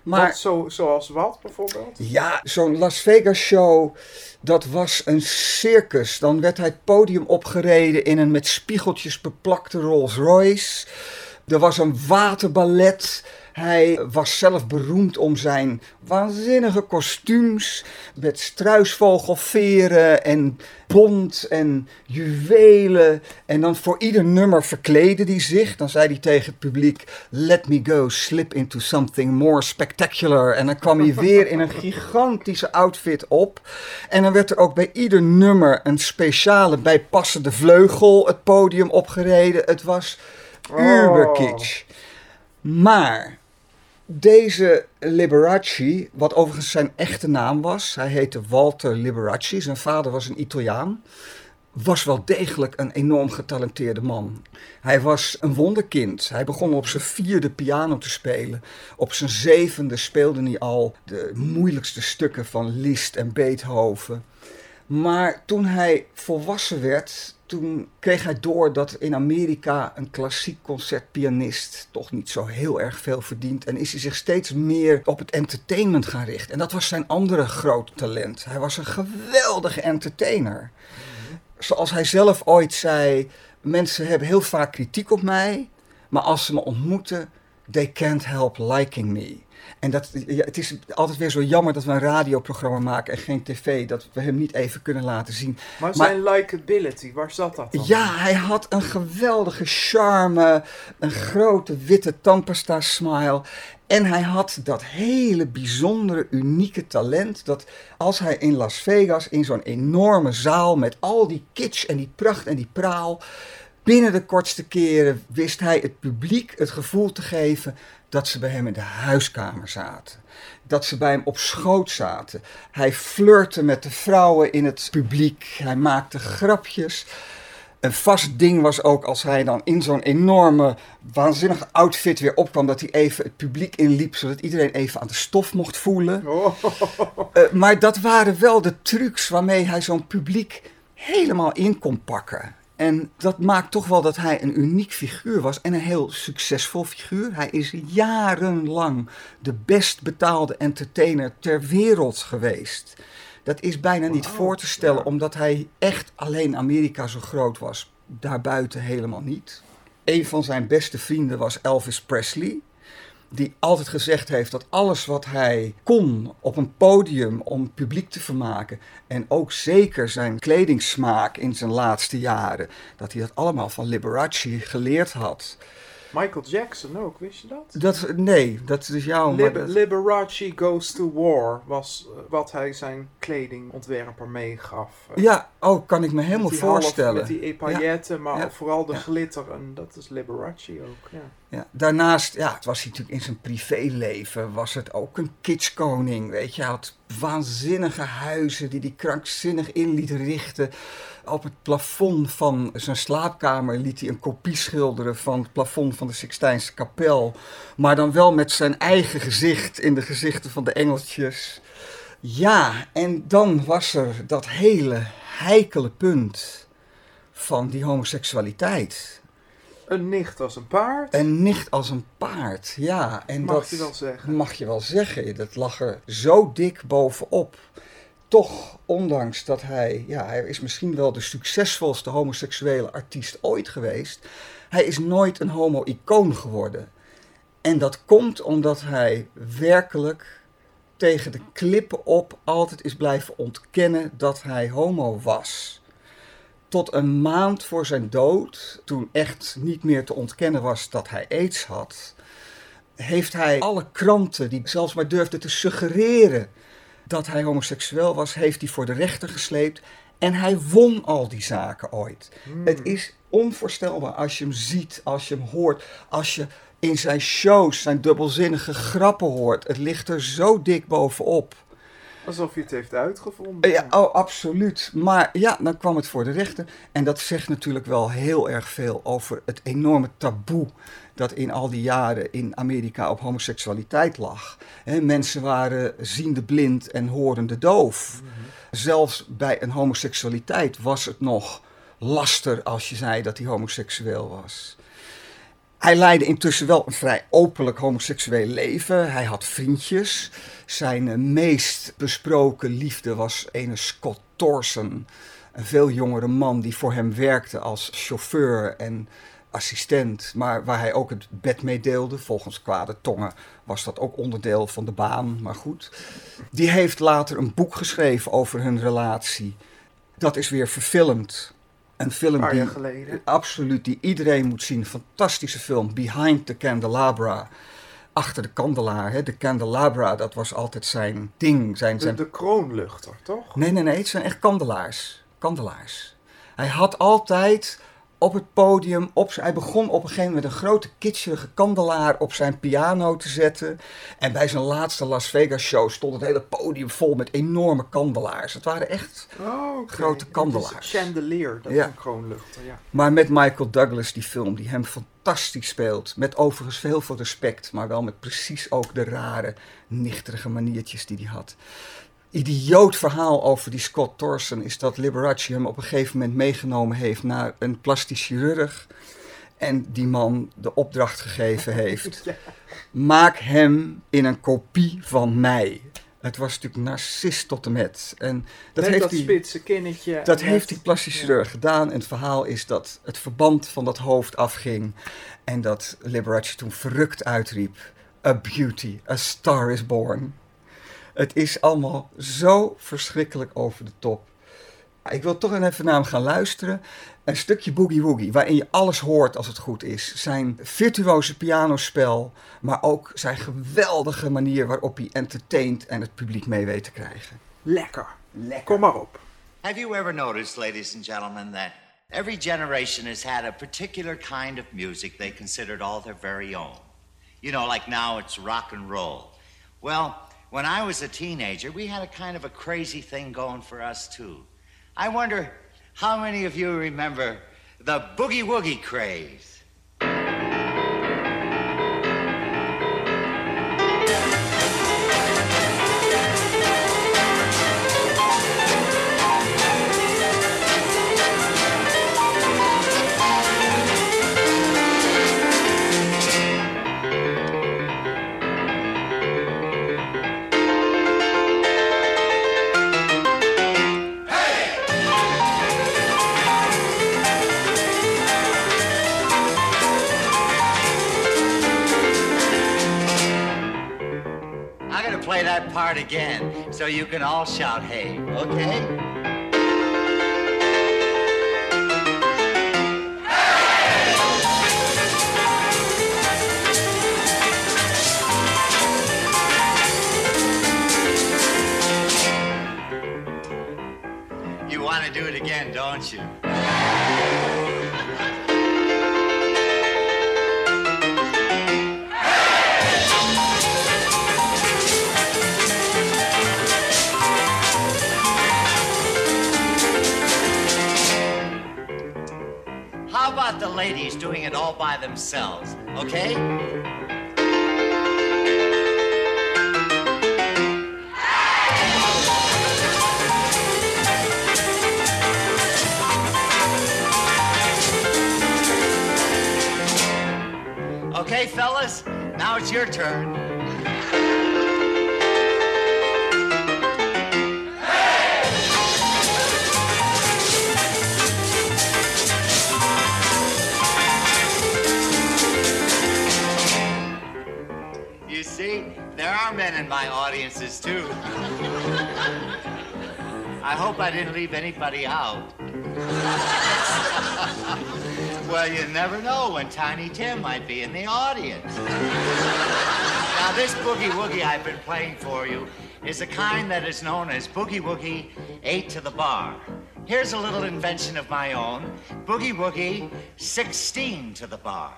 Maar, wat, zo, zoals wat bijvoorbeeld? Ja, zo'n Las Vegas show, dat was een circus. Dan werd hij het podium opgereden in een met spiegeltjes beplakte Rolls Royce. Er was een waterballet. Hij was zelf beroemd om zijn waanzinnige kostuums met struisvogelveren en bont en juwelen. En dan voor ieder nummer verkleedde hij zich. Dan zei hij tegen het publiek, let me go, slip into something more spectacular. En dan kwam hij weer in een gigantische outfit op. En dan werd er ook bij ieder nummer een speciale bijpassende vleugel het podium opgereden. Het was uberkitsch. Maar deze Liberace, wat overigens zijn echte naam was, hij heette Walter Liberace, zijn vader was een Italiaan, was wel degelijk een enorm getalenteerde man. Hij was een wonderkind. Hij begon op zijn vierde piano te spelen. Op zijn zevende speelde hij al de moeilijkste stukken van Liszt en Beethoven. Maar toen hij volwassen werd, toen kreeg hij door dat in Amerika een klassiek concertpianist toch niet zo heel erg veel verdient. En is hij zich steeds meer op het entertainment gaan richten. En dat was zijn andere grote talent. Hij was een geweldige entertainer. Zoals hij zelf ooit zei, mensen hebben heel vaak kritiek op mij, maar als ze me ontmoeten, they can't help liking me. En dat, ja, het is altijd weer zo jammer dat we een radioprogramma maken en geen tv, dat we hem niet even kunnen laten zien. Maar zijn maar, likability, waar zat dat dan? Ja, hij had een geweldige charme, een grote witte tandpasta smile. En hij had dat hele bijzondere, unieke talent dat als hij in Las Vegas, in zo'n enorme zaal met al die kitsch en die pracht en die praal, binnen de kortste keren wist hij het publiek het gevoel te geven dat ze bij hem in de huiskamer zaten. Dat ze bij hem op schoot zaten. Hij flirte met de vrouwen in het publiek. Hij maakte grapjes. Een vast ding was ook als hij dan in zo'n enorme, waanzinnige outfit weer opkwam, dat hij even het publiek inliep, zodat iedereen even aan de stof mocht voelen. Oh. Uh, maar dat waren wel de trucs waarmee hij zo'n publiek helemaal in kon pakken. En dat maakt toch wel dat hij een uniek figuur was en een heel succesvol figuur. Hij is jarenlang de best betaalde entertainer ter wereld geweest. Dat is bijna niet wow, voor te stellen, ja. Omdat hij echt alleen Amerika zo groot was. Daarbuiten helemaal niet. Een van zijn beste vrienden was Elvis Presley, die altijd gezegd heeft dat alles wat hij kon op een podium om het publiek te vermaken, en ook zeker zijn kledingsmaak in zijn laatste jaren, dat hij dat allemaal van Liberace geleerd had. Michael Jackson ook, wist je dat? dat nee, dat is jouw... Lib- dat... Liberace Goes to War was uh, wat hij zijn kledingontwerper meegaf. Uh, ja, oh, kan ik me helemaal voorstellen. Half, met die epailletten, ja. maar ja. vooral de ja. glitter, en dat is Liberace ook, ja. Ja, daarnaast, ja, het was hij natuurlijk in zijn privéleven, was het ook een kitschkoning, weet je. Hij had waanzinnige huizen die hij krankzinnig in liet richten. Op het plafond van zijn slaapkamer liet hij een kopie schilderen van het plafond van de Sixtijnse kapel. Maar dan wel met zijn eigen gezicht in de gezichten van de engeltjes. Ja, en dan was er dat hele heikele punt van die homoseksualiteit. Een nicht als een paard? Een nicht als een paard, ja. En mag dat je wel zeggen. Mag je wel zeggen. Dat lag er zo dik bovenop. Toch, ondanks dat hij, ja, hij is misschien wel de succesvolste homoseksuele artiest ooit geweest, hij is nooit een homo-icoon geworden. En dat komt omdat hij werkelijk tegen de klippen op altijd is blijven ontkennen dat hij homo was. Tot een maand voor zijn dood, toen echt niet meer te ontkennen was dat hij aids had, heeft hij alle kranten die zelfs maar durfden te suggereren dat hij homoseksueel was, heeft hij voor de rechter gesleept. En hij won al die zaken ooit. Hmm. Het is onvoorstelbaar als je hem ziet, als je hem hoort, als je in zijn shows zijn dubbelzinnige grappen hoort. Het ligt er zo dik bovenop. Alsof hij het heeft uitgevonden. Ja, oh, absoluut. Maar ja, dan kwam het voor de rechter. En dat zegt natuurlijk wel heel erg veel over het enorme taboe dat in al die jaren in Amerika op homoseksualiteit lag. He, mensen waren ziende blind en horende doof. Mm-hmm. Zelfs bij een homoseksualiteit was het nog laster als je zei dat hij homoseksueel was. Hij leidde intussen wel een vrij openlijk homoseksueel leven. Hij had vriendjes. Zijn uh, meest besproken liefde was ene Scott Thorson. Een veel jongere man die voor hem werkte als chauffeur en assistent. Maar waar hij ook het bed mee deelde. Volgens kwade tongen was dat ook onderdeel van de baan. Maar goed. Die heeft later een boek geschreven over hun relatie. Dat is weer verfilmd. Een film Een paar die, jaar geleden. absoluut, die iedereen moet zien. Fantastische film, Behind the Candelabra. Achter de kandelaar, hè. De candelabra, dat was altijd zijn ding. Zijn, De, zijn... de kroonluchter, toch? Nee, nee, nee, het zijn echt kandelaars. Kandelaars. Hij had altijd op het podium, op, hij begon op een gegeven moment een grote kitscherige kandelaar op zijn piano te zetten. En bij zijn laatste Las Vegas show stond het hele podium vol met enorme kandelaars. Het waren echt Oh, okay. grote kandelaars. Het is een chandelier, dat Ja. is een kroonluchter, ja. Maar met Michael Douglas, die film, die hem fantastisch speelt. Met overigens heel veel respect, maar wel met precies ook de rare, nichterige maniertjes die hij had. Idioot verhaal over die Scott Thorson is dat Liberace hem op een gegeven moment meegenomen heeft naar een plastisch chirurg. En die man de opdracht gegeven heeft. Ja. Maak hem in een kopie van mij. Het was natuurlijk narcist tot en met. En dat Met heeft dat die, spitse kinnetje. dat en heeft met- die plastisch ja. chirurg gedaan. En het verhaal is dat het verband van dat hoofd afging. En dat Liberace toen verrukt uitriep. A beauty, a star is born. Het is allemaal zo verschrikkelijk over de top. Ik wil toch even naar hem gaan luisteren. Een stukje Boogie Woogie, waarin je alles hoort als het goed is. Zijn virtuoze pianospel, maar ook zijn geweldige manier waarop hij entertaint en het publiek mee weet te krijgen. Lekker. Lekker. Kom maar op. Have you ever noticed, ladies and gentlemen, that every generation has had a particular kind of music they considered all their very own? You know, like now it's rock and roll. Well, when I was a teenager, we had a kind of a crazy thing going for us, too. I wonder how many of you remember the Boogie Woogie craze? I'm gonna play that part again so you can all shout hey, okay? You want to do it again, don't you? How about the ladies doing it all by themselves, okay? Okay, fellas, now it's your turn. You see, there are men in my audiences too. I hope I didn't leave anybody out. Well, you never know when Tiny Tim might be in the audience. Now, this Boogie Woogie I've been playing for you is a kind that is known as Boogie Woogie eight to the bar. Here's a little invention of my own, Boogie Woogie sixteen to the bar.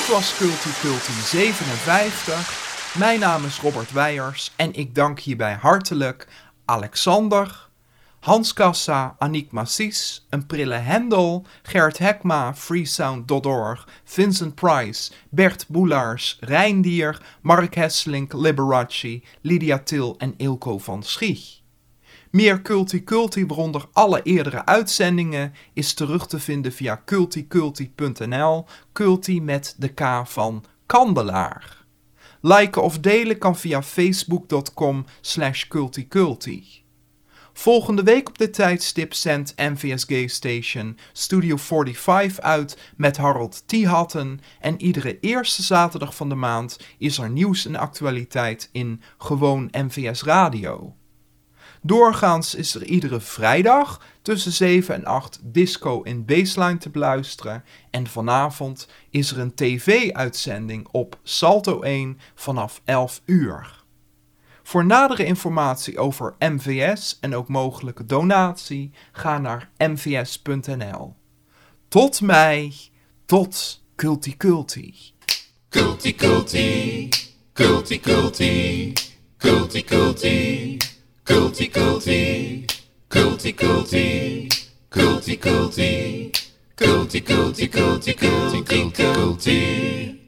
was Culti Culti zevenenvijftig. Mijn naam is Robert Weijers en ik dank hierbij hartelijk Alexander, Hans Kassa, Aniek Massis, een prille Hendel, Gert Hekma, freesound punt org, Vincent Price, Bert Boelaars, Reindier, Mark Hesselink, Liberace, Lydia Til en Ilko van Schie. Meer Culti Culti, waaronder alle eerdere uitzendingen, is terug te vinden via culticulti punt n l, Culti met de K van Kandelaar. Liken of delen kan via facebook punt com slash culticulti. Volgende week op dit tijdstip zendt M V S Gay Station Studio vijfenveertig uit met Harold Thiehatten en iedere eerste zaterdag van de maand is er nieuws en actualiteit in Gewoon M V S Radio. Doorgaans is er iedere vrijdag tussen zeven en acht disco in Baseline te beluisteren en vanavond is er een tv-uitzending op Salto één vanaf elf uur. Voor nadere informatie over M V S en ook mogelijke donatie ga naar m v s punt n l. Tot mei, tot Culti Culti. Culti Culti, Culti Culti, Culti Culti, Culti Culti, Culti Culti, Culti Culti, Culti Culti, Culti Culti, Culti Culti.